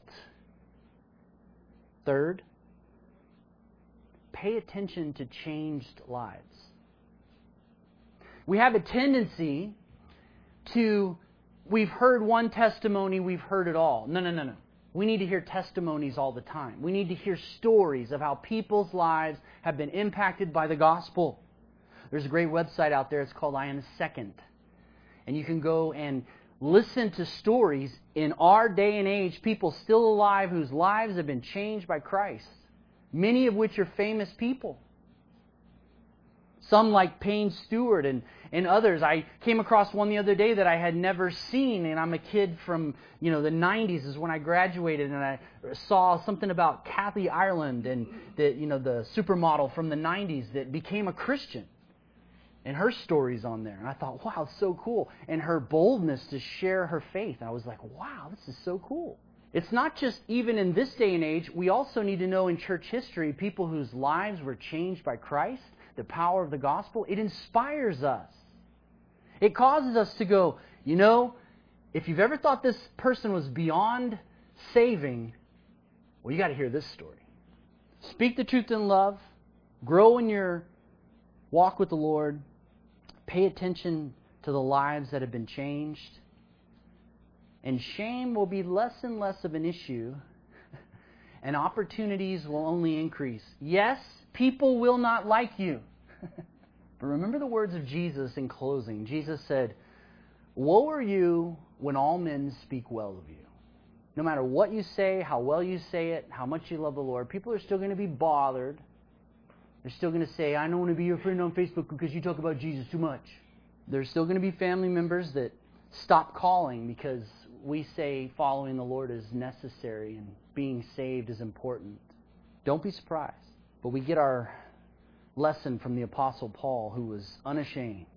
3rd, pay attention to changed lives. We have a tendency to, we've heard one testimony, we've heard it all. No. We need to hear testimonies all the time. We need to hear stories of how people's lives have been impacted by the gospel. There's a great website out there. It's called I Am Second. And you can go and listen to stories in our day and age, people still alive whose lives have been changed by Christ. Many of which are famous people. Some like Payne Stewart and others. I came across one the other day that I had never seen, and I'm a kid from the 90s is when I graduated, and I saw something about Kathy Ireland and the supermodel from the 90s that became a Christian. And her story's on there. And I thought, wow, it's so cool. And her boldness to share her faith. And I was like, wow, this is so cool. It's not just even in this day and age. We also need to know in church history people whose lives were changed by Christ, the power of the gospel. It inspires us. It causes us to go, If you've ever thought this person was beyond saving, well, you got to hear this story. Speak the truth in love. Grow in your walk with the Lord. Pay attention to the lives that have been changed. And shame will be less and less of an issue, and opportunities will only increase. Yes, people will not like you. But remember the words of Jesus in closing. Jesus said, "Woe are you when all men speak well of you." No matter what you say, how well you say it, how much you love the Lord, people are still going to be bothered. They're still going to say, "I don't want to be your friend on Facebook because you talk about Jesus too much." There's still going to be family members that stop calling because we say following the Lord is necessary and being saved is important. Don't be surprised. But we get our lesson from the Apostle Paul, who was unashamed.